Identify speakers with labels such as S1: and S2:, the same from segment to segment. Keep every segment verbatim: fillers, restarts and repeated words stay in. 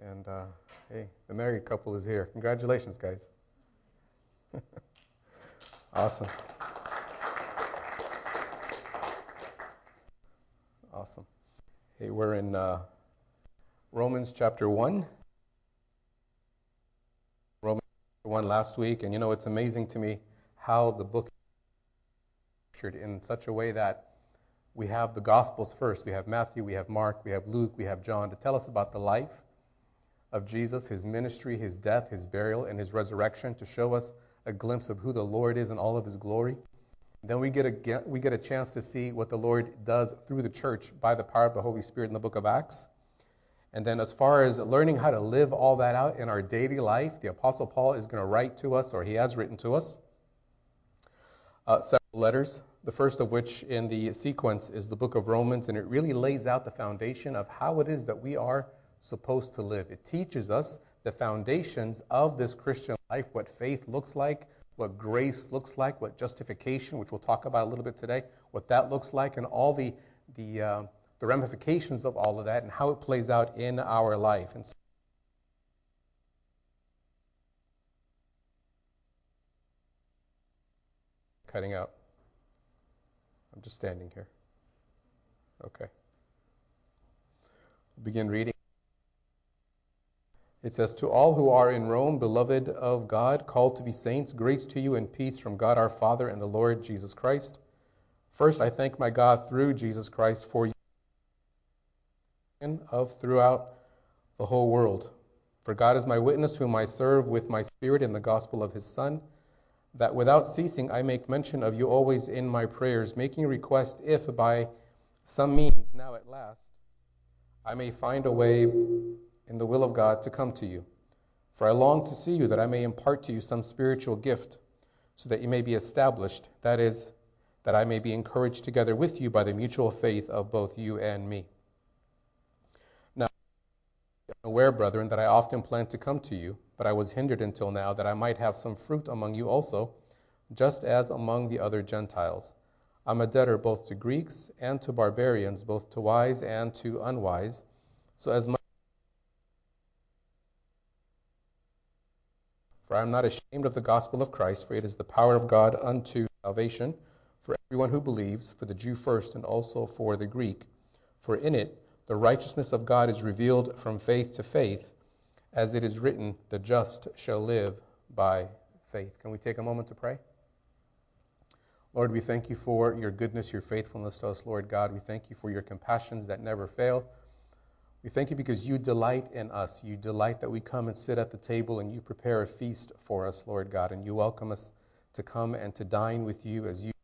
S1: And uh, hey, the married couple is here. Congratulations, guys. Awesome. Awesome. Hey, we're in uh, Romans chapter one. Romans chapter one last week, and you know, it's amazing to me how the book is structured in such a way that we have the Gospels first. We have Matthew, we have Mark, we have Luke, we have John to tell us about the life of Jesus, his ministry, his death, his burial, and his resurrection, to show us a glimpse of who the Lord is in all of his glory. Then we get a we get a chance to see what the Lord does through the church by the power of the Holy Spirit in the book of Acts. And then as far as learning how to live all that out in our daily life, the Apostle Paul is going to write to us, or he has written to us, uh, several letters, the first of which in the sequence is the book of Romans, and it really lays out the foundation of how it is that we are supposed to live. It teaches us the foundations of this Christian life, what faith looks like, what grace looks like, what justification, which we'll talk about a little bit today, what that looks like, and all the the uh, the ramifications of all of that, and how it plays out in our life. And so cutting out. I'm just standing here. Okay. We'll begin reading. It says, "To all who are in Rome, beloved of God, called to be saints, grace to you and peace from God our Father and the Lord Jesus Christ. First, I thank my God through Jesus Christ for you of throughout the whole world. For God is my witness, whom I serve with my spirit in the gospel of his Son, that without ceasing I make mention of you always in my prayers, making request if by some means now at last I may find a way in the will of God to come to you. For I long to see you, that I may impart to you some spiritual gift, so that you may be established, that is, that I may be encouraged together with you by the mutual faith of both you and me. Now, I am aware, brethren, that I often planned to come to you, but I was hindered until now, that I might have some fruit among you also, just as among the other Gentiles. I am a debtor both to Greeks and to barbarians, both to wise and to unwise, so as much For I am not ashamed of the gospel of Christ, for it is the power of God unto salvation for everyone who believes, for the Jew first and also for the Greek. For in it the righteousness of God is revealed from faith to faith, as it is written, the just shall live by faith." Can we take a moment to pray? Lord, we thank you for your goodness, your faithfulness to us, Lord God. We thank you for your compassions that never fail. We thank you because you delight in us. You delight that we come and sit at the table and you prepare a feast for us, Lord God, and you welcome us to come and to dine with you as you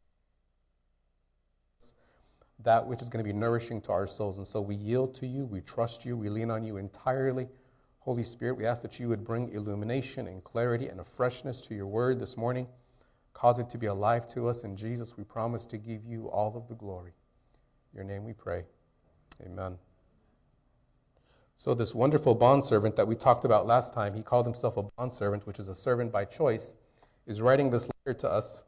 S1: that which is going to be nourishing to our souls. And so we yield to you, we trust you, we lean on you entirely. Holy Spirit, we ask that you would bring illumination and clarity and a freshness to your word this morning. Cause it to be alive to us. In Jesus, we promise to give you all of the glory. In your name we pray. Amen. So this wonderful bondservant that we talked about last time, he called himself a bondservant, which is a servant by choice, is writing this letter to us.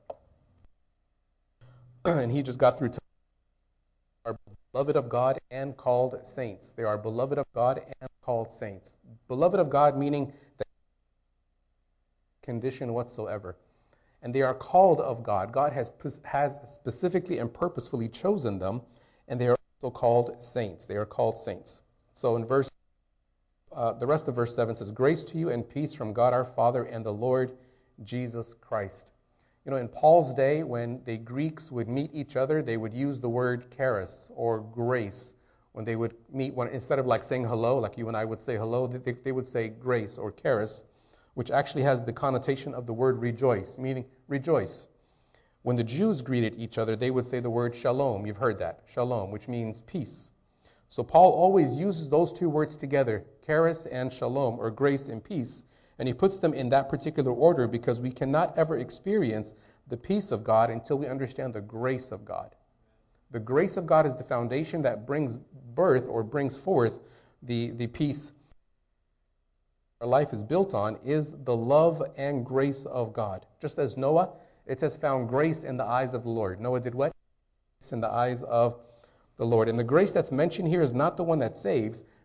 S1: And he just got through to are beloved of God and called saints. They are beloved of God and called saints. Beloved of God meaning that condition whatsoever. And they are called of God. God has has specifically and purposefully chosen them, and they are also called saints. They are called saints. So in verse Uh, the rest of verse seven says, "Grace to you and peace from God our Father and the Lord Jesus Christ." You know, in Paul's day, when the Greeks would meet each other, they would use the word charis or grace. When they would meet one, instead of like saying hello, like you and I would say hello, they, they would say grace or charis, which actually has the connotation of the word rejoice, meaning rejoice. When the Jews greeted each other, they would say the word shalom. You've heard that, shalom, which means peace. So Paul always uses those two words together, charis and shalom, or grace and peace, and he puts them in that particular order because we cannot ever experience the peace of God until we understand the grace of God. The grace of God is the foundation that brings birth or brings forth the, the peace our life is built on, is the love and grace of God. Just as Noah, it says found grace in the eyes of the Lord. Noah did what? Grace in the eyes of the Lord. And the grace that's mentioned here is not the one that saves,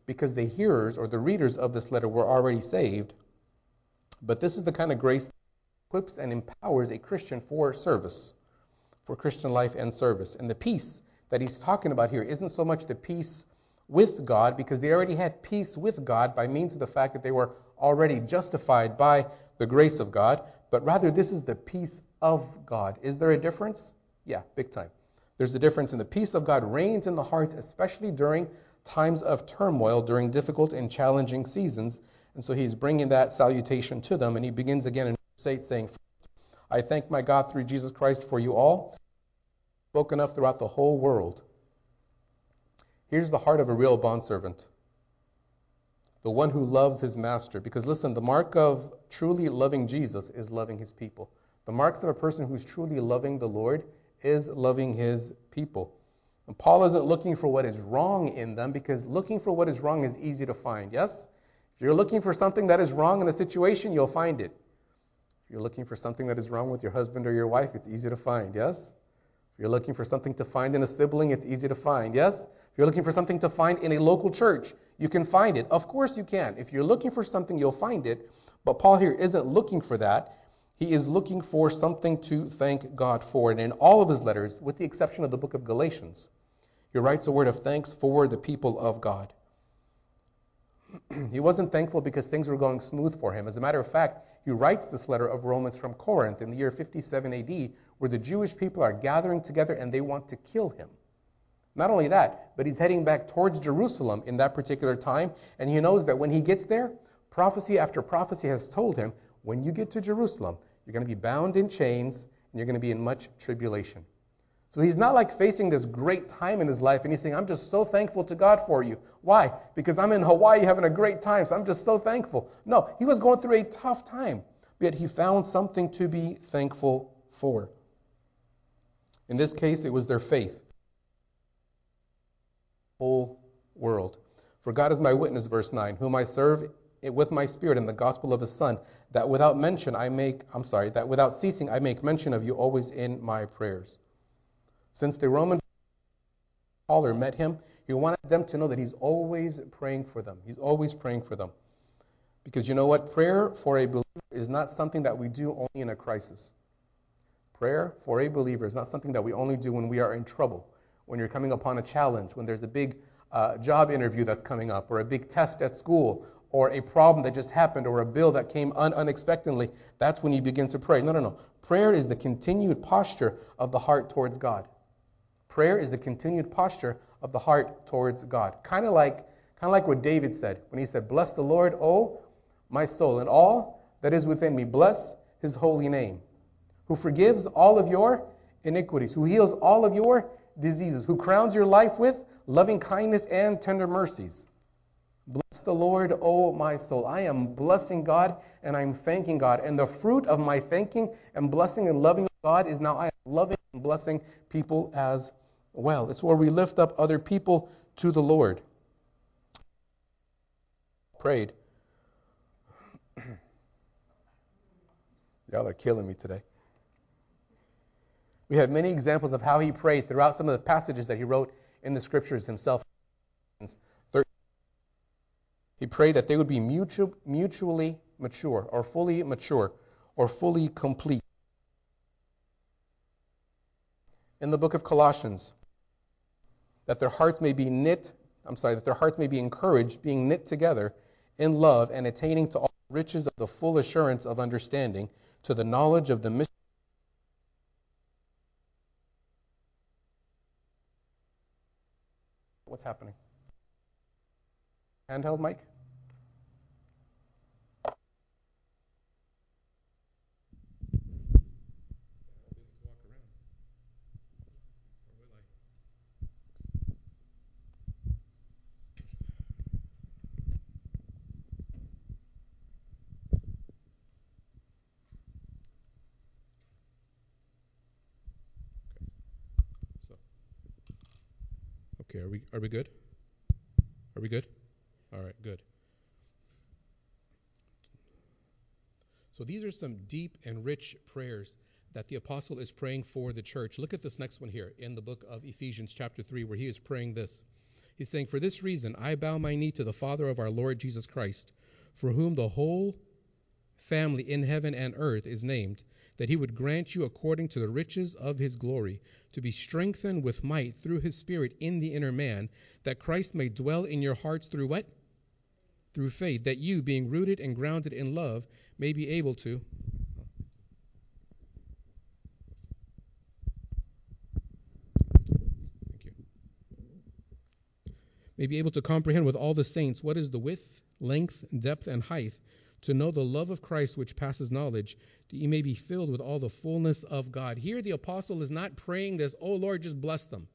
S1: because the hearers or the readers of this letter were already saved. But this is the kind of grace that equips and empowers a Christian for service, for Christian life and service. And the peace that he's talking about here isn't so much the peace with God, because they already had peace with God by means of the fact that they were already justified by the grace of God, but rather this is the peace of God. Is there a difference? Yeah, big time. There's a difference, and the peace of God reigns in the hearts, especially during times of turmoil, during difficult and challenging seasons. And so he's bringing that salutation to them, and he begins again in verse eight saying, I thank my God through Jesus Christ for you all, spoken of throughout the whole world. Here's the heart of a real bondservant, the one who loves his master. Because listen, the mark of truly loving Jesus is loving his people. The marks of a person who's truly loving the Lord is loving his people. And Paul isn't looking for what is wrong in them, because looking for what is wrong is easy to find, yes? If you're looking for something that is wrong in a situation, you'll find it. If you're looking for something that is wrong with your husband or your wife, it's easy to find, yes? If you're looking for something to find in a sibling, it's easy to find, yes? If you're looking for something to find in a local church, you can find it. Of course you can. If you're looking for something, you'll find it. But Paul here isn't looking for that. He is looking for something to thank God for. And in all of his letters, with the exception of the book of Galatians, he writes a word of thanks for the people of God. He wasn't thankful because things were going smooth for him. As a matter of fact, he writes this letter of Romans from Corinth in the year fifty-seven A D, where the Jewish people are gathering together and they want to kill him. Not only that, but he's heading back towards Jerusalem in that particular time, and he knows that when he gets there, prophecy after prophecy has told him, when you get to Jerusalem, you're going to be bound in chains, and you're going to be in much tribulation. So he's not like facing this great time in his life, and he's saying, I'm just so thankful to God for you. Why? Because I'm in Hawaii having a great time, so I'm just so thankful. No, he was going through a tough time, yet he found something to be thankful for. In this case, it was their faith. Whole world. For God is my witness, verse nine, whom I serve with my spirit in the gospel of his Son, that without mention I make, I'm sorry, that without ceasing I make mention of you always in my prayers. Since the Roman caller met him, he wanted them to know that he's always praying for them. He's always praying for them. Because you know what? Prayer for a believer is not something that we do only in a crisis. Prayer for a believer is not something that we only do when we are in trouble, when you're coming upon a challenge, when there's a big uh, job interview that's coming up, or a big test at school, or a problem that just happened, or a bill that came un- unexpectedly. That's when you begin to pray. No, no, no. Prayer is the continued posture of the heart towards God. Prayer is the continued posture of the heart towards God. Kind of like, kind of like what David said when he said, "Bless the Lord, O my soul, and all that is within me. Bless his holy name. Who forgives all of your iniquities, who heals all of your diseases, who crowns your life with loving kindness and tender mercies. Bless the Lord, O my soul." I am blessing God and I'm thanking God. And the fruit of my thanking and blessing and loving God is now I am loving and blessing people as well. It's where we lift up other people to the Lord. Prayed. Y'all are killing me today. We have many examples of how he prayed throughout some of the passages that he wrote in the scriptures himself. He prayed that they would be mutual, mutually mature, or fully mature, or fully complete. In the book of Colossians, that their hearts may be knit, I'm sorry, that their hearts may be encouraged, being knit together in love and attaining to all the riches of the full assurance of understanding, to the knowledge of the mystery. What's happening? Handheld mic? Okay, are we are we good? Are we good? All right, good. So these are some deep and rich prayers that the apostle is praying for the church. Look at this next one here in the book of Ephesians chapter three, where he is praying this. He's saying, for this reason, I bow my knee to the Father of our Lord Jesus Christ, for whom the whole family in heaven and earth is named, that he would grant you according to the riches of his glory, to be strengthened with might through his Spirit in the inner man, that Christ may dwell in your hearts through what? Through faith, that you, being rooted and grounded in love, may be able to Thank you. May be able to comprehend with all the saints what is the width, length, depth, and height, to know the love of Christ which passes knowledge, that you may be filled with all the fullness of God. Here the apostle is not praying this, oh Lord, just bless them.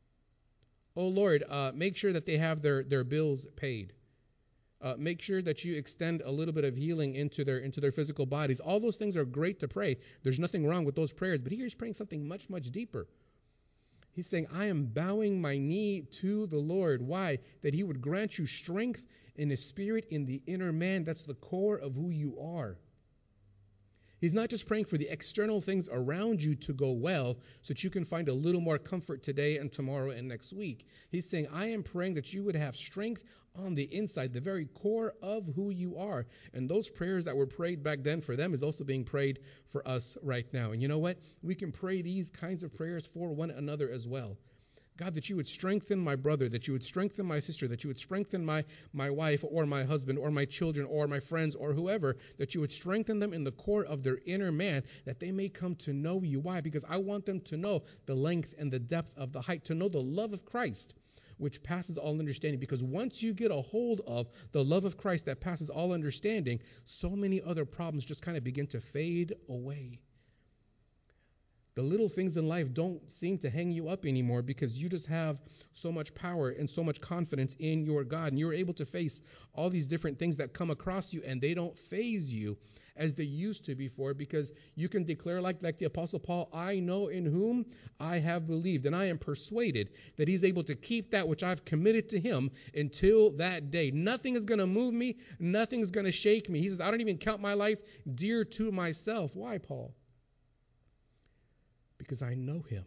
S1: Oh Lord, uh, make sure that they have their, their bills paid. Uh, make sure that you extend a little bit of healing into their into their physical bodies. All those things are great to pray. There's nothing wrong with those prayers. But here he's praying something much, much deeper. He's saying, I am bowing my knee to the Lord. Why? That he would grant you strength in his spirit in the inner man. That's the core of who you are. He's not just praying for the external things around you to go well so that you can find a little more comfort today and tomorrow and next week. He's saying, I am praying that you would have strength on the inside, the very core of who you are. And those prayers that were prayed back then for them is also being prayed for us right now. And you know what? We can pray these kinds of prayers for one another as well. God, that you would strengthen my brother, that you would strengthen my sister, that you would strengthen my, my wife or my husband or my children or my friends or whoever, that you would strengthen them in the core of their inner man, that they may come to know you. Why? Because I want them to know the length and the depth of the height, to know the love of Christ, which passes all understanding. Because once you get a hold of the love of Christ that passes all understanding, so many other problems just kind of begin to fade away. The little things in life don't seem to hang you up anymore because you just have so much power and so much confidence in your God. And you're able to face all these different things that come across you, and they don't faze you as they used to before, because you can declare like, like the Apostle Paul, I know in whom I have believed, and I am persuaded that he's able to keep that which I've committed to him until that day. Nothing is going to move me. Nothing is going to shake me. He says, I don't even count my life dear to myself. Why, Paul? Because I know him.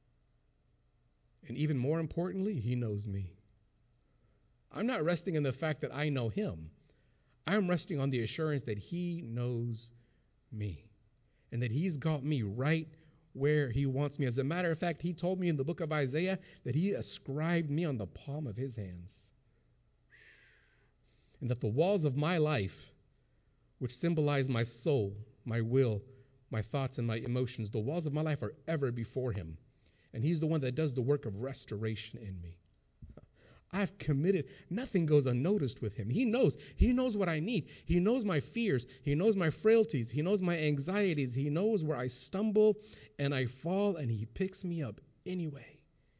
S1: And even more importantly, he knows me. I'm not resting in the fact that I know him. I'm resting on the assurance that he knows me and that he's got me right where he wants me. As a matter of fact, he told me in the book of Isaiah that he ascribed me on the palm of his hands. And that the walls of my life, which symbolize my soul, my will, my thoughts and my emotions, the walls of my life are ever before him. And he's the one that does the work of restoration in me. I've committed. Nothing goes unnoticed with him. He knows. He knows what I need. He knows my fears. He knows my frailties. He knows my anxieties. He knows where I stumble and I fall, and he picks me up anyway.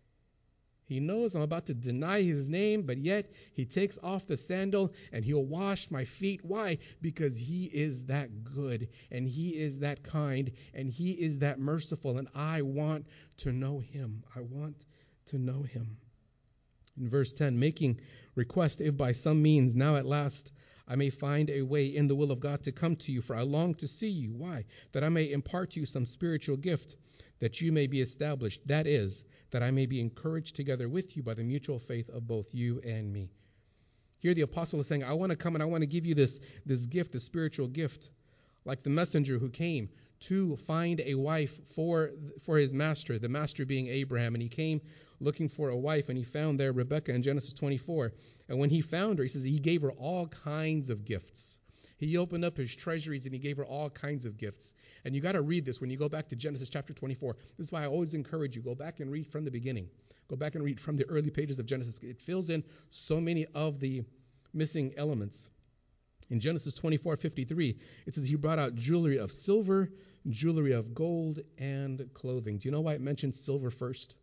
S1: He knows I'm about to deny his name, but yet he takes off the sandal and he'll wash my feet. Why? Because he is that good and he is that kind and he is that merciful, and I want to know him. I want to know him. In verse ten, making request, if by some means now at last I may find a way in the will of God to come to you, for I long to see you. Why? That I may impart to you some spiritual gift, that you may be established. That is, that I may be encouraged together with you by the mutual faith of both you and me. Here the apostle is saying, I want to come and I want to give you this, this gift, this spiritual gift, like the messenger who came to find a wife for, for his master, the master being Abraham. And he came looking for a wife, and he found there Rebekah in Genesis twenty-four. And when he found her, he says he gave her all kinds of gifts. He opened up his treasuries and he gave her all kinds of gifts. And you got to read this when you go back to Genesis chapter twenty-four. This is why I always encourage you, go back and read from the beginning. Go back and read from the early pages of Genesis. It fills in so many of the missing elements. In Genesis twenty-four fifty-three, it says he brought out jewelry of silver, jewelry of gold, and clothing. Do you know why it mentions silver first?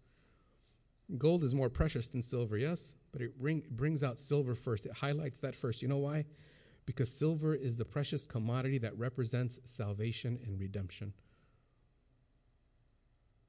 S1: Gold is more precious than silver, yes? But it bring, brings out silver first. It highlights that first. You know why? Because silver is the precious commodity that represents salvation and redemption.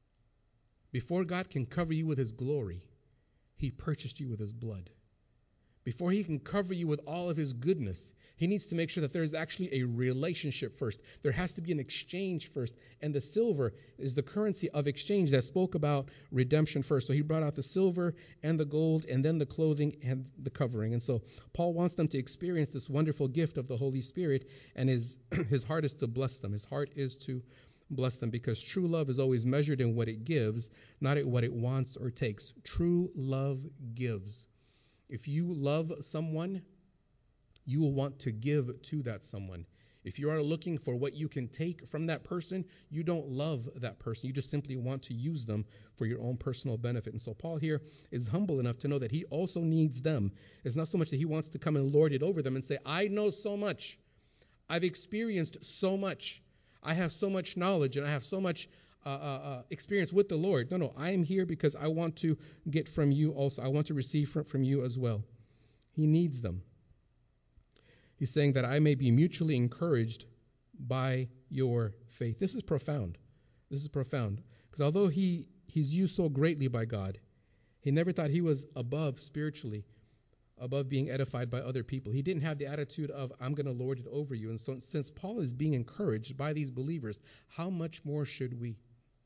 S1: Before God can cover you with his glory, he purchased you with his blood. Before he can cover you with all of his goodness, he needs to make sure that there is actually a relationship first. There has to be an exchange first. And the silver is the currency of exchange that spoke about redemption first. So he brought out the silver and the gold and then the clothing and the covering. And so Paul wants them to experience this wonderful gift of the Holy Spirit, and his, his heart is to bless them. His heart is to bless them, because true love is always measured in what it gives, not in what it wants or takes. True love gives. If you love someone, you will want to give to that someone. If you are looking for what you can take from that person, you don't love that person. You just simply want to use them for your own personal benefit. And so Paul here is humble enough to know that he also needs them. It's not so much that he wants to come and lord it over them and say, I know so much. I've experienced so much. I have so much knowledge and I have so much uh, uh, uh, experience with the Lord. No, no, I am here because I want to get from you also. I want to receive from, from you as well. He needs them. He's saying that I may be mutually encouraged by your faith. This is profound. This is profound. Because although he, he's used so greatly by God, he never thought he was above spiritually, above being edified by other people. He didn't have the attitude of, I'm going to lord it over you. And so since Paul is being encouraged by these believers, how much more should we?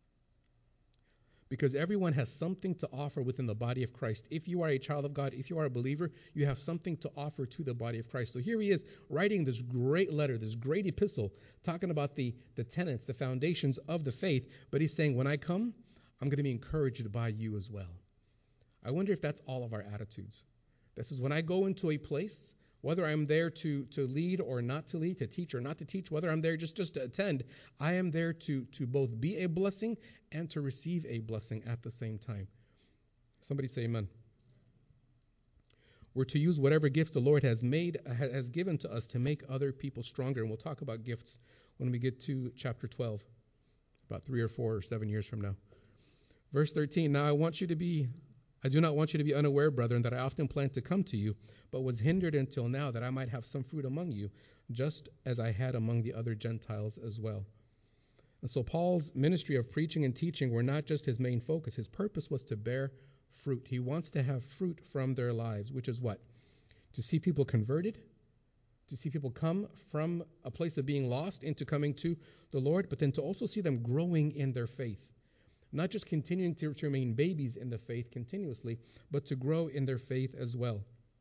S1: Because everyone has something to offer within the body of Christ. If you are a child of God, if you are a believer, you have something to offer to the body of Christ. So here he is writing this great letter, this great epistle, talking about the, the tenets, the foundations of the faith. But he's saying, when I come, I'm going to be encouraged by you as well. I wonder if that's all of our attitudes. This is when I go into a place, whether I'm there to, to lead or not to lead, to teach or not to teach, whether I'm there just, just to attend, I am there to, to both be a blessing and to receive a blessing at the same time. Somebody say amen. We're to use whatever gifts the Lord has made, has given to us to make other people stronger. And we'll talk about gifts when we get to chapter twelve, about three or four or seven years from now. Verse thirteen, now I want you to be I do not want you to be unaware, brethren, that I often planned to come to you, but was hindered until now, that I might have some fruit among you, just as I had among the other Gentiles as well. And so Paul's ministry of preaching and teaching were not just his main focus. His purpose was to bear fruit. He wants to have fruit from their lives, which is what? To see people converted, to see people come from a place of being lost into coming to the Lord, but then to also see them growing in their faith. Not just continuing to, to remain babies in the faith continuously, but to grow in their faith as well.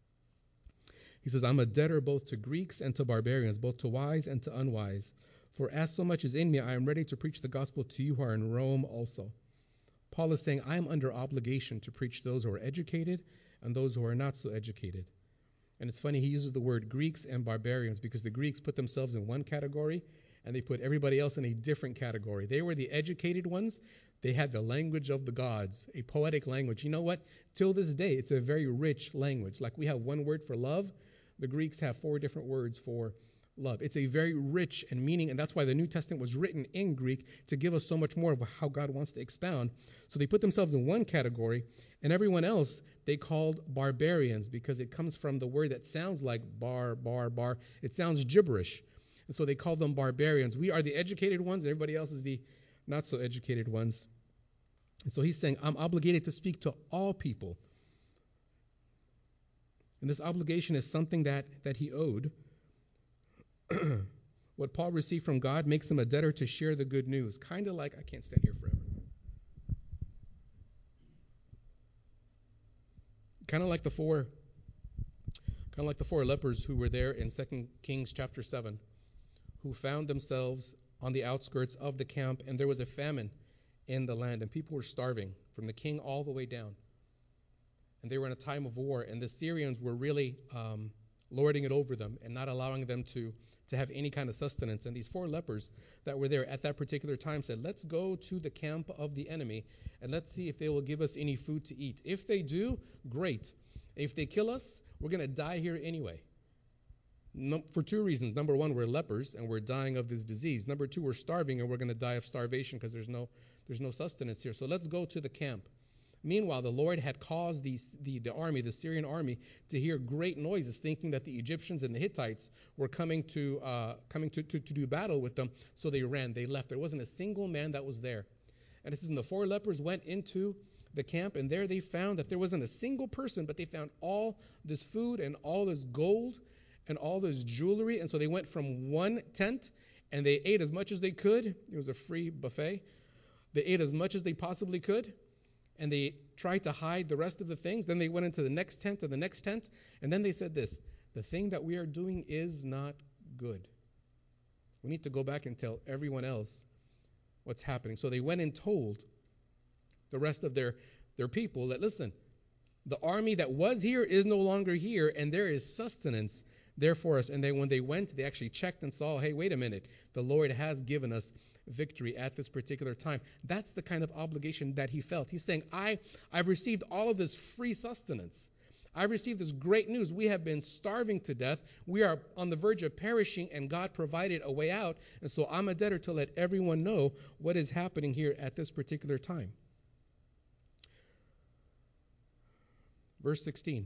S1: He says, I'm a debtor both to Greeks and to barbarians, both to wise and to unwise. For as so much is in me, I am ready to preach the gospel to you who are in Rome also. Paul is saying, I am under obligation to preach those who are educated and those who are not so educated. And it's funny, he uses the word Greeks and barbarians because the Greeks put themselves in one category and they put everybody else in a different category. They were the educated ones. They had the language of the gods, a poetic language. You know what? Till this day, it's a very rich language. Like we have one word for love, the Greeks have four different words for love. It's a very rich and meaning, and that's why the New Testament was written in Greek, to give us so much more of how God wants to expound. So they put themselves in one category, and everyone else they called barbarians, because it comes from the word that sounds like bar, bar, bar. It sounds gibberish. And so they called them barbarians. We are the educated ones, and everybody else is the not so educated ones. And so he's saying, I'm obligated to speak to all people. And this obligation is something that, that he owed. What Paul received from God makes him a debtor to share the good news. Kind of like, I can't stand here forever. Kind of like the four, kind of like the four lepers who were there in Second Kings chapter seven, who found themselves on the outskirts of the camp, and there was a famine in the land, and people were starving from the king all the way down. And they were in a time of war, and the Syrians were really um, lording it over them and not allowing them to, to have any kind of sustenance. And these four lepers that were there at that particular time said, let's go to the camp of the enemy, and let's see if they will give us any food to eat. If they do, great. If they kill us, we're going to die here anyway. No, for two reasons. Number one, we're lepers, and we're dying of this disease. Number two, we're starving, and we're going to die of starvation because there's no There's no sustenance here. So let's go to the camp. Meanwhile, the Lord had caused the, the, the army, the Syrian army, to hear great noises, thinking that the Egyptians and the Hittites were coming to uh, coming to, to, to do battle with them. So they ran. They left. There wasn't a single man that was there. And it says, and the four lepers went into the camp, and there they found that there wasn't a single person, but they found all this food and all this gold and all this jewelry. And so they went from one tent and they ate as much as they could. It was a free buffet. They ate as much as they possibly could, and they tried to hide the rest of the things. Then they went into the next tent and the next tent, and then they said this: the thing that we are doing is not good. We need to go back and tell everyone else what's happening. So they went and told the rest of their, their people that, listen, the army that was here is no longer here, and there is sustenance there for us. And then when they went, they actually checked and saw, hey, wait a minute, the Lord has given us victory at this particular time. That's the kind of obligation that he felt. He's saying, I, I've received all of this free sustenance. I've received this great news. We have been starving to death. We are on the verge of perishing, and God provided a way out. And so I'm a debtor to let everyone know what is happening here at this particular time. Verse sixteen.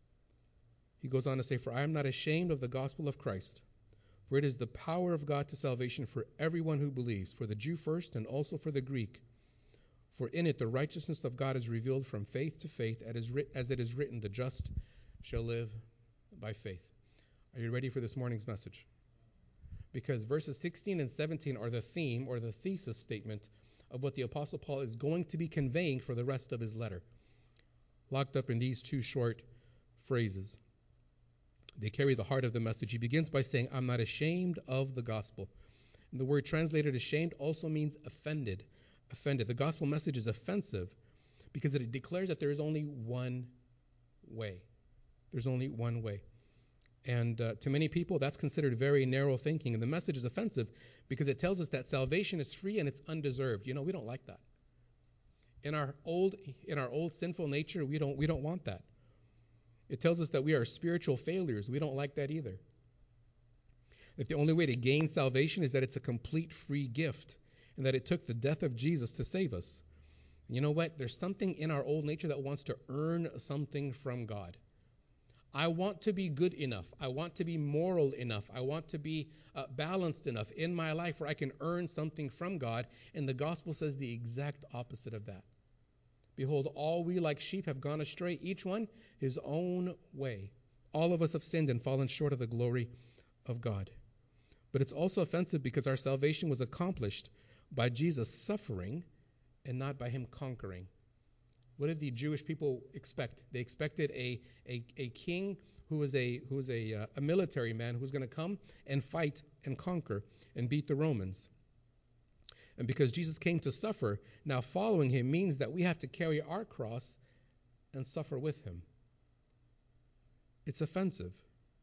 S1: He goes on to say, for I am not ashamed of the gospel of Christ, for it is the power of God to salvation for everyone who believes, for the Jew first and also for the Greek. For in it the righteousness of God is revealed from faith to faith, as it is written, the just shall live by faith. Are you ready for this morning's message? Because verses sixteen and seventeen are the theme or the thesis statement of what the Apostle Paul is going to be conveying for the rest of his letter, locked up in these two short phrases. They carry the heart of the message. He begins by saying, I'm not ashamed of the gospel. And the word translated ashamed also means offended. Offended. The gospel message is offensive because it declares that there is only one way. There's only one way. And uh, to many people, that's considered very narrow thinking. And the message is offensive because it tells us that salvation is free and it's undeserved. You know, we don't like that. In our old, in our old sinful nature, we don't, we don't want that. It tells us that we are spiritual failures. We don't like that either. That the only way to gain salvation is that it's a complete free gift, and that it took the death of Jesus to save us. And you know what? There's something in our old nature that wants to earn something from God. I want to be good enough. I want to be moral enough. I want to be uh, balanced enough in my life where I can earn something from God. And the gospel says the exact opposite of that. Behold, all we like sheep have gone astray, each one his own way. All of us have sinned and fallen short of the glory of God. But it's also offensive because our salvation was accomplished by Jesus suffering and not by him conquering. What did the Jewish people expect? They expected a, a, a king who was a who was a, uh, a military man who was going to come and fight and conquer and beat the Romans. And because Jesus came to suffer, now following him means that we have to carry our cross and suffer with him. It's offensive.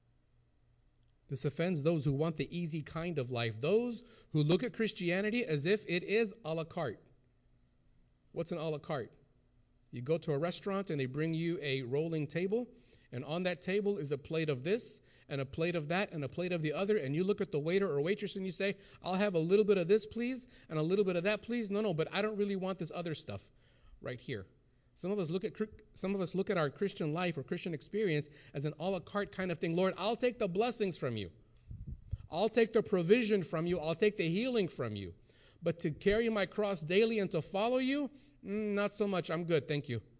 S1: This offends those who want the easy kind of life, those who look at Christianity as if it is a la carte. What's an a la carte? You go to a restaurant and they bring you a rolling table, and on that table is a plate of this and a plate of that and a plate of the other, and you look at the waiter or waitress and you say, I'll have a little bit of this, please, and a little bit of that, please. No, no, but I don't really want this other stuff right here. Some of us look at some of us look at our Christian life or Christian experience as an a la carte kind of thing. Lord, I'll take the blessings from you. I'll take the provision from you. I'll take the healing from you. But to carry my cross daily and to follow you, mm, not so much. I'm good, thank you.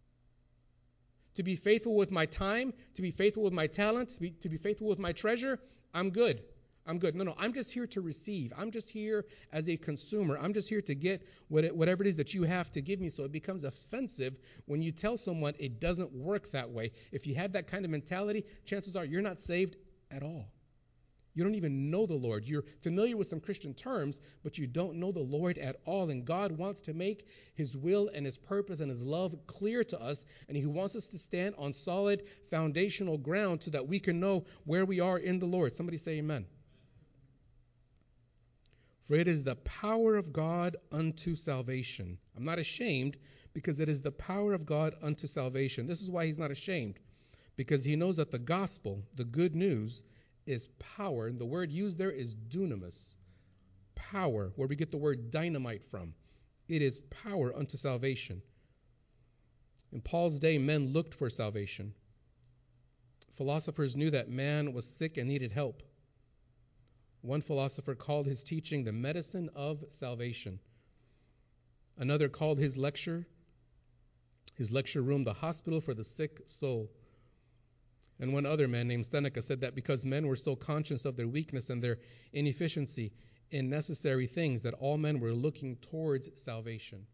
S1: To be faithful with my time, to be faithful with my talent, to be, to be faithful with my treasure, I'm good. I'm good. No, no, I'm just here to receive. I'm just here as a consumer. I'm just here to get what it, whatever it is that you have to give me. So it becomes offensive when you tell someone it doesn't work that way. If you have that kind of mentality, chances are you're not saved at all. You don't even know the Lord. You're familiar with some Christian terms, but you don't know the Lord at all. And God wants to make his will and his purpose and his love clear to us. And he wants us to stand on solid foundational ground so that we can know where we are in the Lord. Somebody say amen. For it is the power of God unto salvation. I'm not ashamed because it is the power of God unto salvation. This is why he's not ashamed, because he knows that the gospel, the good news, is power. And the word used there is dunamis, power, where we get the word dynamite from. It is power unto salvation. In Paul's day, men looked for salvation. Philosophers knew that man was sick and needed help. One philosopher called his teaching the medicine of salvation. Another called his lecture His lecture room, the hospital for the sick soul. And one other man named Seneca said that because men were so conscious of their weakness and their inefficiency in necessary things, that all men were looking towards salvation.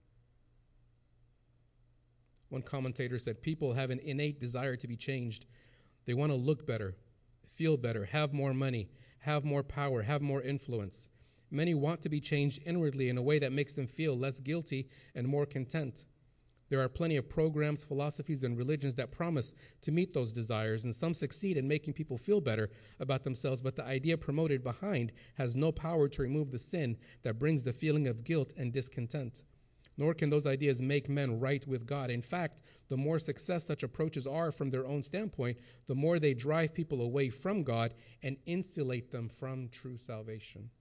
S1: One commentator said, people have an innate desire to be changed. They want to look better, feel better, have more money, have more power, have more influence. Many want to be changed inwardly in a way that makes them feel less guilty and more content. There are plenty of programs, philosophies, and religions that promise to meet those desires, and some succeed in making people feel better about themselves, but the idea promoted behind has no power to remove the sin that brings the feeling of guilt and discontent. Nor can those ideas make men right with God. In fact, the more success such approaches are from their own standpoint, the more they drive people away from God and insulate them from true salvation.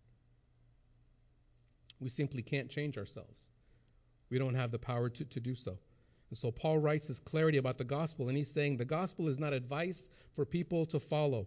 S1: We simply can't change ourselves. We don't have the power to, to do so. And so Paul writes his clarity about the gospel, and he's saying the gospel is not advice for people to follow.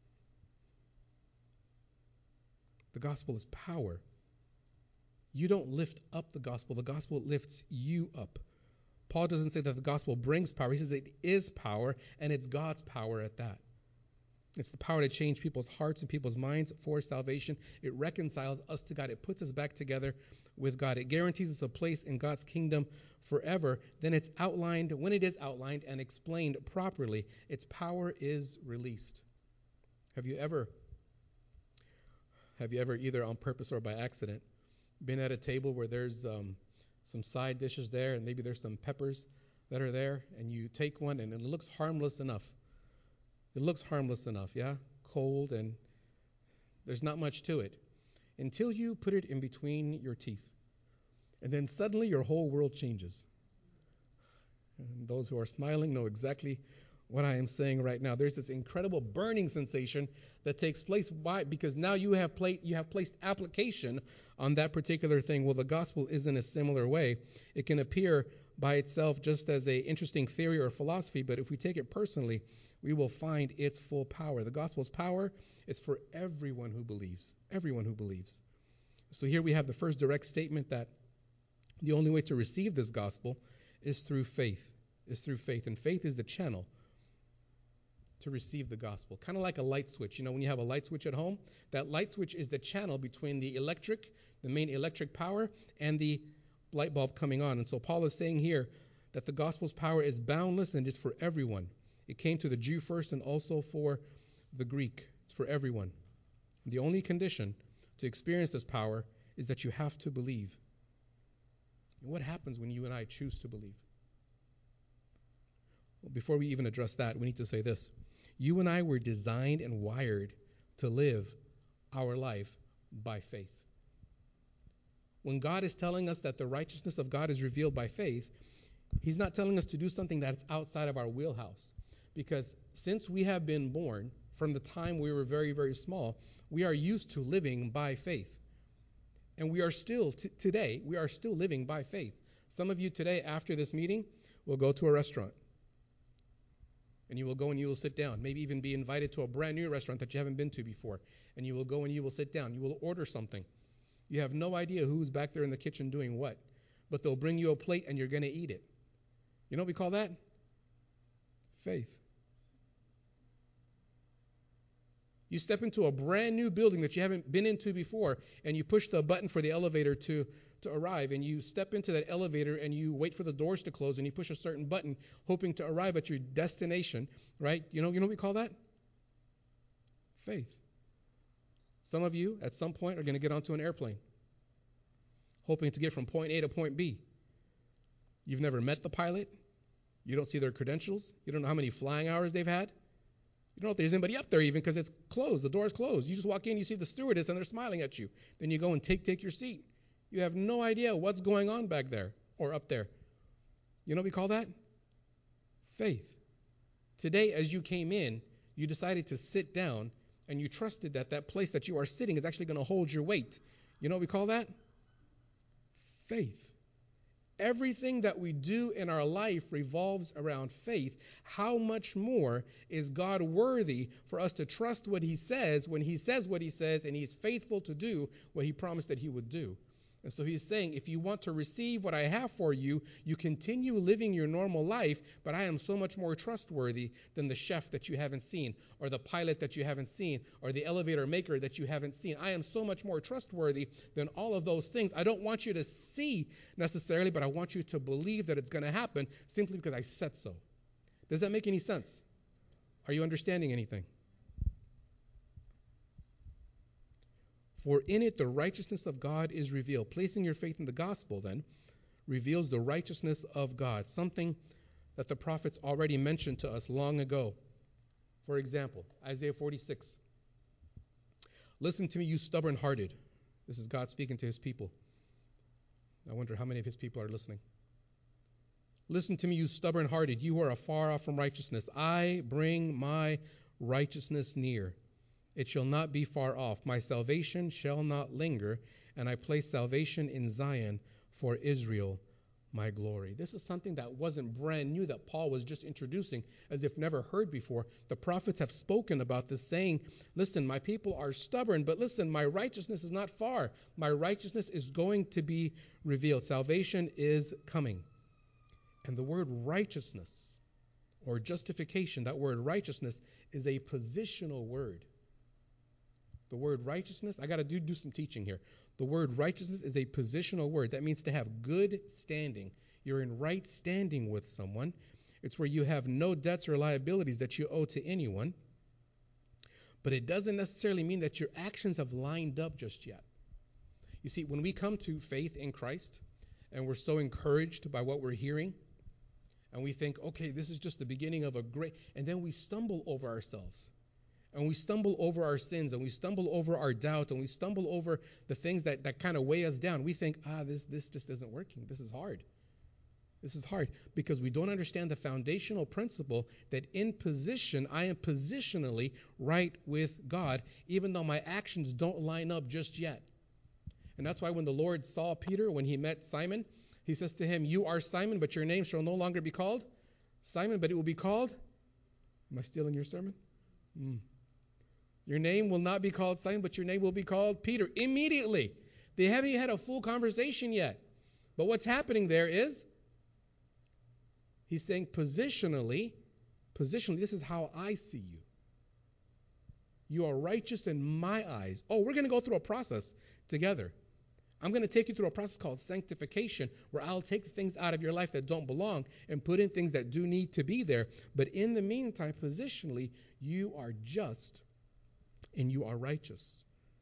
S1: The gospel is power. You don't lift up the gospel. The gospel lifts you up. Paul doesn't say that the gospel brings power. He says it is power, and it's God's power at that. It's the power to change people's hearts and people's minds for salvation. It reconciles us to God. It puts us back together with God. It guarantees us a place in God's kingdom forever. Then it's outlined, when it is outlined and explained properly, its power is released. Have you ever, have you ever either on purpose or by accident, been at a table where there's um, some side dishes there and maybe there's some peppers that are there, and you take one and it looks harmless enough. It looks harmless enough, yeah? Cold, and there's not much to it. Until you put it in between your teeth. And then suddenly your whole world changes. And those who are smiling know exactly what I am saying right now. There's this incredible burning sensation that takes place. Why? Because now you have, pla- you have placed application on that particular thing. Well, the gospel is in a similar way. It can appear by itself just as an interesting theory or philosophy, but if we take it personally, we will find its full power. The gospel's power is for everyone who believes. Everyone who believes. So here we have the first direct statement that the only way to receive this gospel is through faith. Is through faith. And faith is the channel to receive the gospel. Kind of like a light switch. You know, when you have a light switch at home, that light switch is the channel between the electric, the main electric power, and the light bulb coming on. And so Paul is saying here that the gospel's power is boundless and is for everyone. It came to the Jew first and also for the Greek. It's for everyone. And the only condition to experience this power is that you have to believe. And what happens when you and I choose to believe? Well, before we even address that, we need to say this. You and I were designed and wired to live our life by faith. When God is telling us that the righteousness of God is revealed by faith, he's not telling us to do something that's outside of our wheelhouse. Because since we have been born, from the time we were very, very small, we are used to living by faith. And we are still, t- today, we are still living by faith. Some of you today, after this meeting, will go to a restaurant. And you will go and you will sit down. Maybe even be invited to a brand new restaurant that you haven't been to before. And you will go and you will sit down. You will order something. You have no idea who's back there in the kitchen doing what. But they'll bring you a plate and you're going to eat it. You know what we call that? Faith. You step into a brand new building that you haven't been into before, and you push the button for the elevator to, to arrive, and you step into that elevator and you wait for the doors to close, and you push a certain button hoping to arrive at your destination, right? You know, you know what we call that? Faith. Some of you at some point are going to get onto an airplane hoping to get from point A to point B. You've never met the pilot. You don't see their credentials. You don't know how many flying hours they've had. You don't know if there's anybody up there even because it's closed. The door's closed. You just walk in, you see the stewardess, and they're smiling at you. Then you go and take take your seat. You have no idea what's going on back there or up there. You know what we call that? Faith. Today, as you came in, you decided to sit down, and you trusted that that place that you are sitting is actually going to hold your weight. You know what we call that? Faith. Everything that we do in our life revolves around faith. How much more is God worthy for us to trust what he says when he says what he says and he's faithful to do what he promised that he would do? And so he's saying, if you want to receive what I have for you, you continue living your normal life, but I am so much more trustworthy than the chef that you haven't seen, or the pilot that you haven't seen, or the elevator maker that you haven't seen. I am so much more trustworthy than all of those things. I don't want you to see necessarily, but I want you to believe that it's going to happen simply because I said so. Does that make any sense? Are you understanding anything? For in it the righteousness of God is revealed. Placing your faith in the gospel, then, reveals the righteousness of God, something that the prophets already mentioned to us long ago. For example, Isaiah forty-six. Listen to me, you stubborn-hearted. This is God speaking to his people. I wonder how many of his people are listening. Listen to me, you stubborn-hearted, you who are afar off from righteousness. I bring my righteousness near. It shall not be far off. My salvation shall not linger, and I place salvation in Zion for Israel, my glory. This is something that wasn't brand new, that Paul was just introducing as if never heard before. The prophets have spoken about this, saying, listen, my people are stubborn, but listen, my righteousness is not far. My righteousness is going to be revealed. Salvation is coming. And the word righteousness or justification, that word righteousness, is a positional word. The word righteousness, I got to do, do some teaching here. The word righteousness is a positional word. That means to have good standing. You're in right standing with someone. It's where you have no debts or liabilities that you owe to anyone. But it doesn't necessarily mean that your actions have lined up just yet. You see, when we come to faith in Christ and we're so encouraged by what we're hearing, and we think, okay, this is just the beginning of a great, and then we stumble over ourselves. And we stumble over our sins, and we stumble over our doubt, and we stumble over the things that, that kind of weigh us down. We think, ah, this, this just isn't working. This is hard. This is hard because we don't understand the foundational principle that in position, I am positionally right with God, even though my actions don't line up just yet. And that's why when the Lord saw Peter, when he met Simon, he says to him, you are Simon, but your name shall no longer be called Simon, but it will be called, am I stealing your sermon? Mm. Your name will not be called Simon, but your name will be called Peter. Immediately. They haven't even had a full conversation yet. But what's happening there is, he's saying positionally, positionally, this is how I see you. You are righteous in my eyes. Oh, we're going to go through a process together. I'm going to take you through a process called sanctification, where I'll take the things out of your life that don't belong and put in things that do need to be there. But in the meantime, positionally, you are just and you are righteous.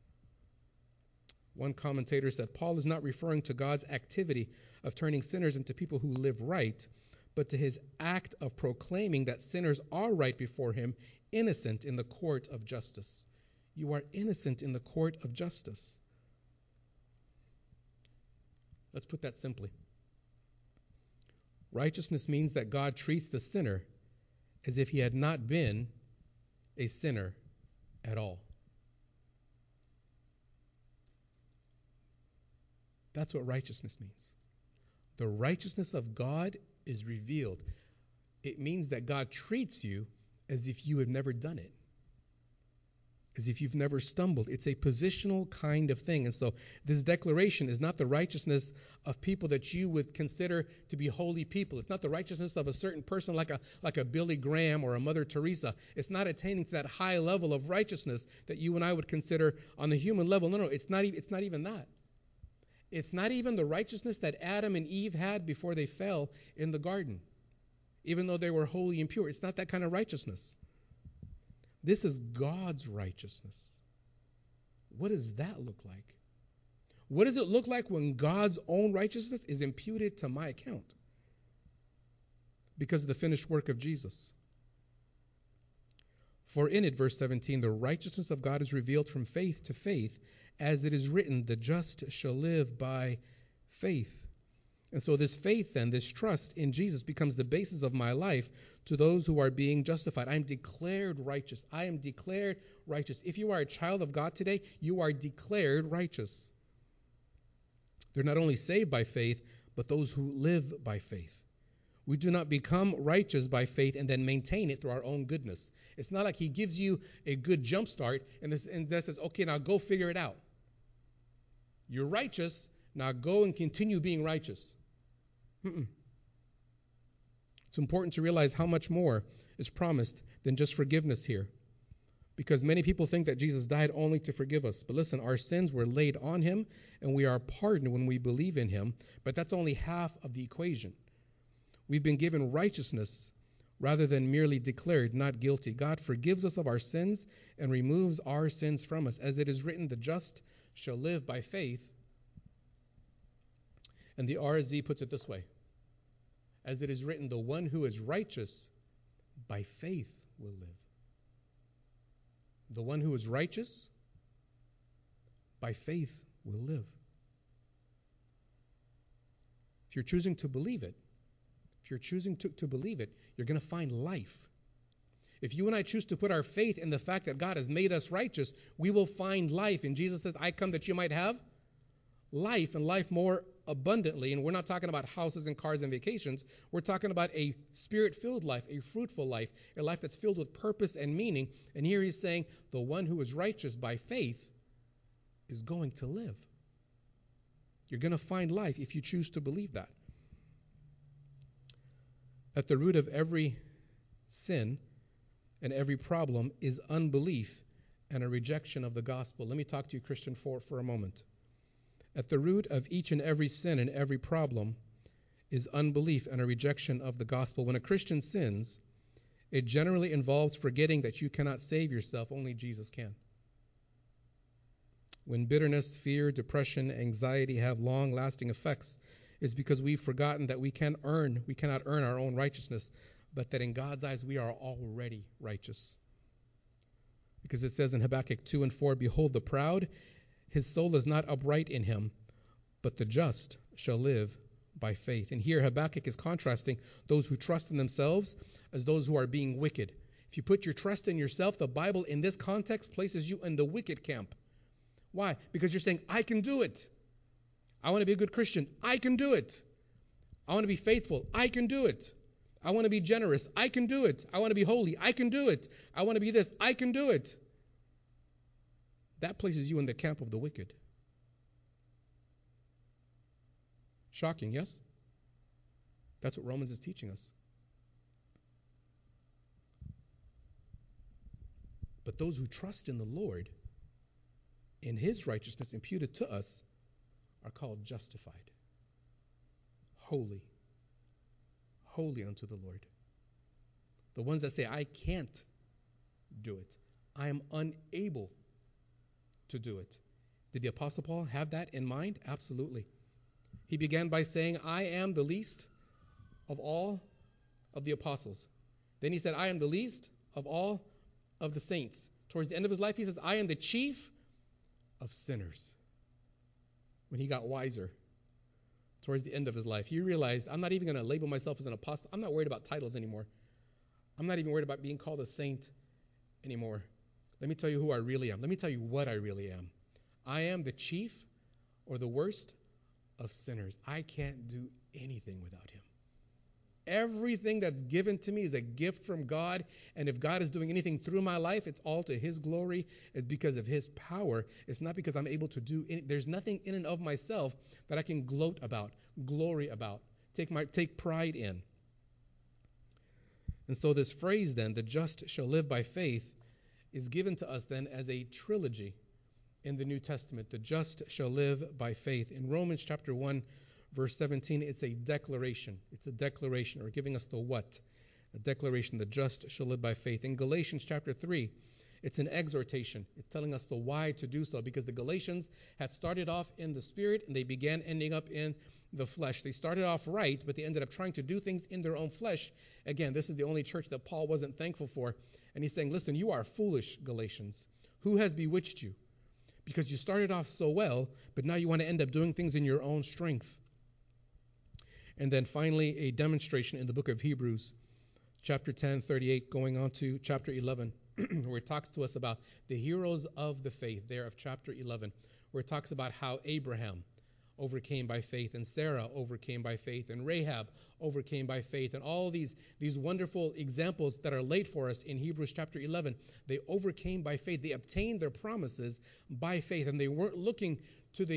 S1: One commentator said, Paul is not referring to God's activity of turning sinners into people who live right, but to his act of proclaiming that sinners are right before him, innocent in the court of justice. You are innocent in the court of justice. Let's put that simply. Righteousness means that God treats the sinner as if he had not been a sinner at all. That's what righteousness means. The righteousness of God is revealed. It means that God treats you as if you have never done it, as if you've never stumbled. It's a positional kind of thing. And so this declaration is not the righteousness of people that you would consider to be holy people. It's not the righteousness of a certain person like a like a Billy Graham or a Mother Teresa. It's not attaining to that high level of righteousness that you and I would consider on the human level. No, no, it's not, it's not even that. It's not even the righteousness that Adam and Eve had before they fell in the garden, even though they were holy and pure. It's not that kind of righteousness. This is God's righteousness. What does that look like? What does it look like when God's own righteousness is imputed to my account because of the finished work of Jesus? For in it, verse seventeen, the righteousness of God is revealed from faith to faith, as it is written, the just shall live by faith. And so this faith then, this trust in Jesus becomes the basis of my life to those who are being justified. I am declared righteous. I am declared righteous. If you are a child of God today, you are declared righteous. They're not only saved by faith, but those who live by faith. We do not become righteous by faith and then maintain it through our own goodness. It's not like he gives you a good jump start and, this, and then says, okay, now go figure it out. You're righteous, Now go and continue being righteous. Mm-mm. It's important to realize how much more is promised than just forgiveness here. Because many people think that Jesus died only to forgive us. But listen, our sins were laid on him, and we are pardoned when we believe in him. But that's only half of the equation. We've been given righteousness rather than merely declared not guilty. God forgives us of our sins and removes our sins from us. As it is written, the just shall live by faith. And the R Z puts it this way. As it is written, the one who is righteous by faith will live. The one who is righteous by faith will live. If you're choosing to believe it, if you're choosing to, to believe it, you're going to find life. If you and I choose to put our faith in the fact that God has made us righteous, we will find life. And Jesus says, I come that you might have life, and life more abundantly. And we're not talking about houses and cars and vacations. We're talking about a spirit-filled life, a fruitful life, a life that's filled with purpose and meaning. And here he's saying, the one who is righteous by faith is going to live. You're going to find life if you choose to believe that. At the root of every sin and every problem is unbelief and a rejection of the gospel. Let me talk to you, Christian, for, for a moment. At the root of each and every sin and every problem is unbelief and a rejection of the gospel. When a Christian sins, it generally involves forgetting that you cannot save yourself, only Jesus can. When bitterness, fear, depression, anxiety have long-lasting effects, it's because we've forgotten that we can earn, we cannot earn our own righteousness, but that in God's eyes we are already righteous. Because it says in Habakkuk two and four, behold the proud, his soul is not upright in him, but the just shall live by faith. And here Habakkuk is contrasting those who trust in themselves as those who are being wicked. If you put your trust in yourself, the Bible in this context places you in the wicked camp. Why? Because you're saying, I can do it. I want to be a good Christian. I can do it. I want to be faithful. I can do it. I want to be generous. I can do it. I want to be holy. I can do it. I want to be this. I can do it. That places you in the camp of the wicked. Shocking, yes? That's what Romans is teaching us. But those who trust in the Lord, in his righteousness imputed to us, are called justified. Holy. Holy unto the Lord. The ones that say, I can't do it. I am unable to do it. Did the Apostle Paul have that in mind? Absolutely. He began by saying, I am the least of all of the apostles. Then he said, I am the least of all of the saints. Towards the end of his life, he says, I am the chief of sinners. When he got wiser, towards the end of his life, he realized, I'm not even going to label myself as an apostle. I'm not worried about titles anymore. I'm not even worried about being called a saint anymore. Let me tell you who I really am. Let me tell you what I really am. I am the chief or the worst of sinners. I can't do anything without him. Everything that's given to me is a gift from God. And if God is doing anything through my life, it's all to his glory. It's because of his power. It's not because I'm able to do any, there's nothing in and of myself that I can gloat about, glory about, take my take pride in. And so this phrase then, the just shall live by faith, is given to us then as a trilogy in the New Testament. The just shall live by faith. In Romans chapter one, verse seventeen, it's a declaration. It's a declaration, or giving us the what. A declaration, the just shall live by faith. In Galatians chapter three, it's an exhortation. It's telling us the why to do so, because the Galatians had started off in the spirit and they began ending up in the flesh. They started off right, but they ended up trying to do things in their own flesh. Again, this is the only church that Paul wasn't thankful for. And he's saying, listen, you are foolish, Galatians. Who has bewitched you? Because you started off so well, but now you want to end up doing things in your own strength. And then finally, a demonstration in the book of Hebrews, chapter ten, thirty-eight, going on to chapter eleven, where it talks to us about the heroes of the faith there of chapter eleven, where it talks about how Abraham overcame by faith, and Sarah overcame by faith, and Rahab overcame by faith, and all these, these wonderful examples that are laid for us in Hebrews chapter eleven. They overcame by faith. They obtained their promises by faith, and they weren't looking to the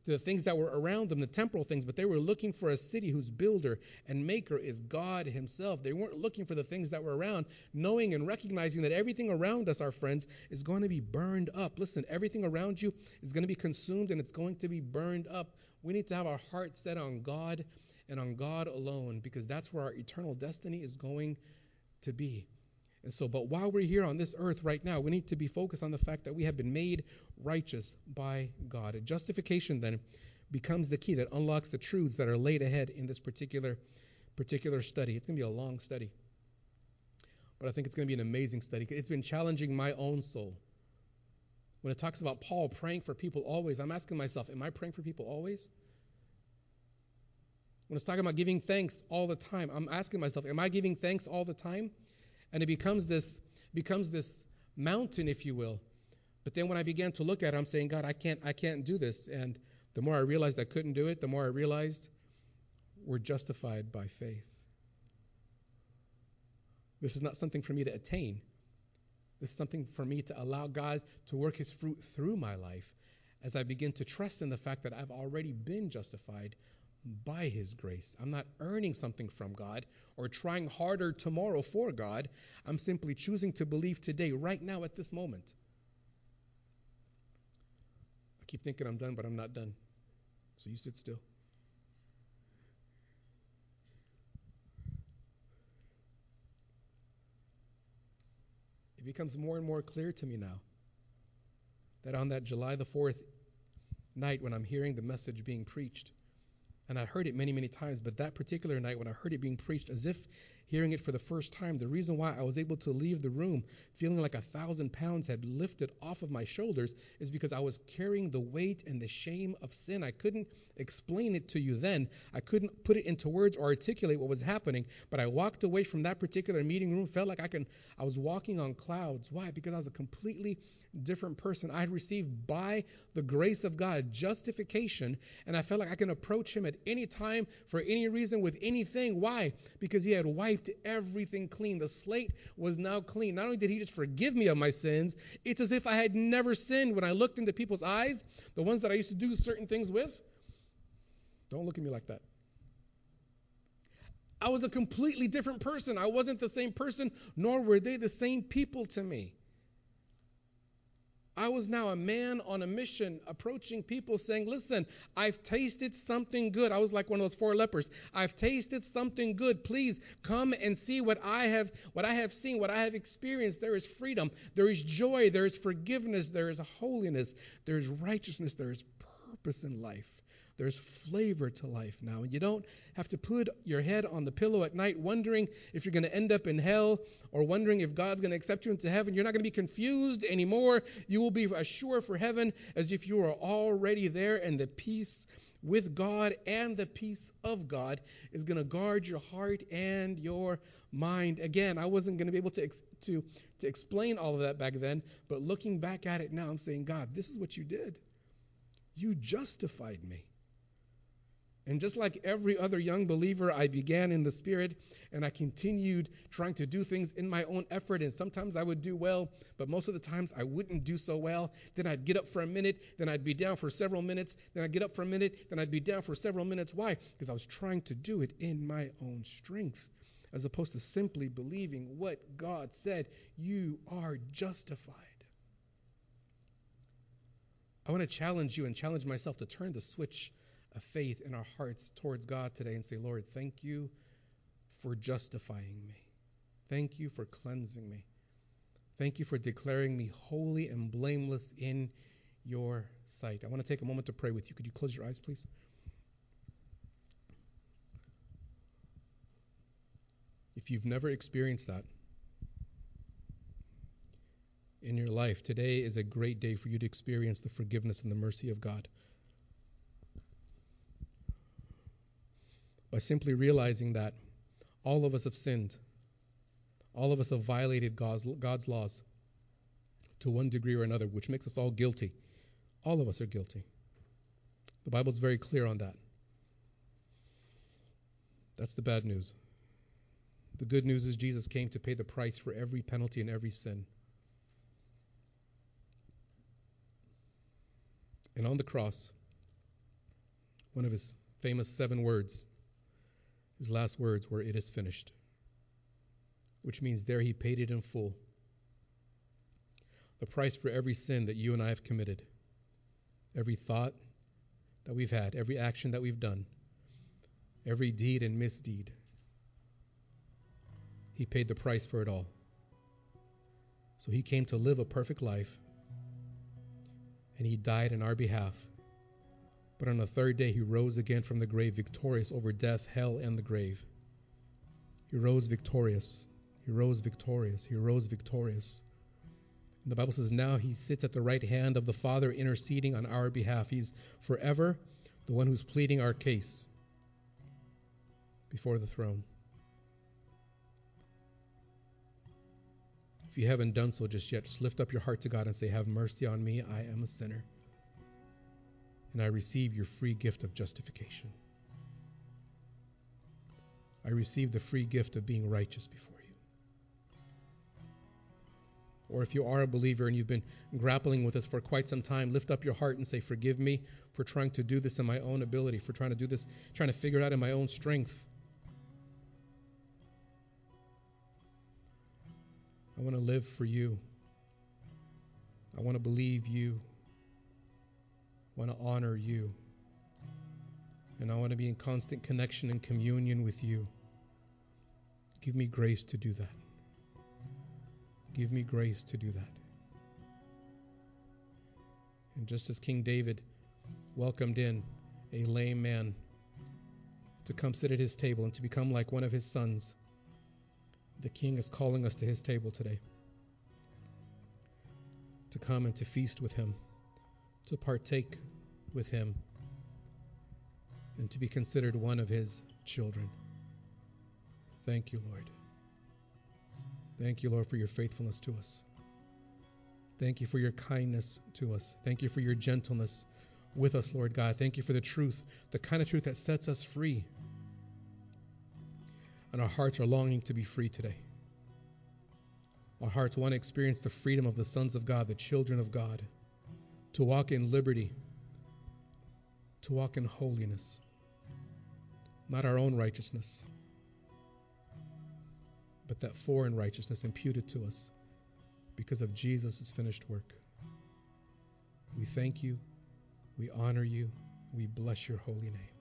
S1: to the things that were around them, the temporal things, but they were looking for a city whose builder and maker is God himself. They weren't looking for the things that were around, knowing and recognizing that everything around us, our friends, is going to be burned up. Listen, everything around you is going to be consumed and it's going to be burned up. We need to have our heart set on God and on God alone, because that's where our eternal destiny is going to be. And so, but while we're here on this earth right now, we need to be focused on the fact that we have been made righteous by God. And justification then becomes the key that unlocks the truths that are laid ahead in this particular particular study. It's going to be a long study, but I think it's going to be an amazing study. It's been challenging my own soul. When it talks about Paul praying for people always, I'm asking myself, am I praying for people always? When it's talking about giving thanks all the time, I'm asking myself, am I giving thanks all the time? And it becomes this becomes this mountain, if you will. But then when I began to look at it, I'm saying, God, I can't I can't do this. And the more I realized I couldn't do it, the more I realized we're justified by faith. This is not something for me to attain. This is something for me to allow God to work his fruit through my life as I begin to trust in the fact that I've already been justified by his grace. I'm not earning something from God or trying harder tomorrow for God. I'm simply choosing to believe today, right now, at this moment. I keep thinking I'm done, but I'm not done. So you sit still. It becomes more and more clear to me now that on that July the fourth night when I'm hearing the message being preached, and I heard it many, many times, but that particular night when I heard it being preached, as if hearing it for the first time, the reason why I was able to leave the room feeling like a thousand pounds had lifted off of my shoulders is because I was carrying the weight and the shame of sin. I couldn't explain it to you then. I couldn't put it into words or articulate what was happening, but I walked away from that particular meeting room, felt like I can, I was walking on clouds. Why? Because I was a completely different person. I had received by the grace of God justification, and I felt like I can approach him at any time for any reason with anything. Why? Because he had wiped everything clean. The slate was now clean. Not only did he just forgive me of my sins, it's as if I had never sinned. When I looked into people's eyes, the ones that I used to do certain things with, don't look at me like that. I was a completely different person. I wasn't the same person, nor were they the same people to me. I was now a man on a mission, approaching people saying, listen, I've tasted something good. I was like one of those four lepers. I've tasted something good. Please come and see what I have, what I have seen, what I have experienced. There is freedom. There is joy. There is forgiveness. There is holiness. There is righteousness. There is purpose in life. There's flavor to life now. And you don't have to put your head on the pillow at night wondering if you're going to end up in hell or wondering if God's going to accept you into heaven. You're not going to be confused anymore. You will be as sure for heaven as if you are already there, and the peace with God and the peace of God is going to guard your heart and your mind. Again, I wasn't going to be able to, ex- to, to explain all of that back then, but looking back at it now, I'm saying, God, this is what you did. You justified me. And just like every other young believer, I began in the Spirit, and I continued trying to do things in my own effort. And sometimes I would do well, but most of the times I wouldn't do so well. Then I'd get up for a minute, then I'd be down for several minutes, then I'd get up for a minute, then I'd be down for several minutes. Why? Because I was trying to do it in my own strength, as opposed to simply believing what God said. You are justified. I want to challenge you and challenge myself to turn the switch of faith in our hearts towards God today and say, Lord, thank you for justifying me. Thank you for cleansing me. Thank you for declaring me holy and blameless in your sight. I want to take a moment to pray with you. Could you close your eyes, please? If you've never experienced that in your life, today is a great day for you to experience the forgiveness and the mercy of God. By simply realizing that all of us have sinned. All of us have violated God's, God's laws to one degree or another, which makes us all guilty. All of us are guilty. The Bible's very clear on that. That's the bad news. The good news is Jesus came to pay the price for every penalty and every sin. And on the cross, One of his famous seven words, his last words were, "It is finished," which means there he paid it in full. The price for every sin that you and I have committed, every thought that we've had, every action that we've done, every deed and misdeed. He paid the price for it all. So he came to live a perfect life, and he died in our behalf. But on the third day, he rose again from the grave, victorious over death, hell, and the grave. He rose victorious. He rose victorious. He rose victorious. And the Bible says now he sits at the right hand of the Father, interceding on our behalf. He's forever the one who's pleading our case before the throne. If you haven't done so just yet, just lift up your heart to God and say, "Have mercy on me. I am a sinner. And I receive your free gift of justification. I receive the free gift of being righteous before you." Or if you are a believer and you've been grappling with this for quite some time, lift up your heart and say, "Forgive me for trying to do this in my own ability, for trying to do this, trying to figure it out in my own strength. I want to live for you. I want to believe you. I want to honor you. And I want to be in constant connection and communion with you. Give me grace to do that. Give me grace to do that." And just as King David welcomed in a lame man to come sit at his table and to become like one of his sons, the King is calling us to his table today, to come and to feast with him, to partake with him, and to be considered one of his children. Thank you, Lord. Thank you, Lord, for your faithfulness to us. Thank you for your kindness to us. Thank you for your gentleness with us, Lord God. Thank you for the truth, the kind of truth that sets us free. And our hearts are longing to be free today. Our hearts want to experience the freedom of the sons of God, the children of God, to walk in liberty, to walk in holiness, not our own righteousness, but that foreign righteousness imputed to us because of Jesus' finished work. We thank you, we honor you, we bless your holy name.